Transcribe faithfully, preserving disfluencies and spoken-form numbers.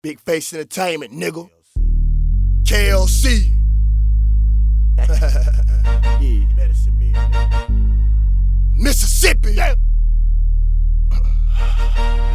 Big Face Entertainment, nigga. K L C. Yeah. Medicine Man, nigga. Mississippi. Yeah.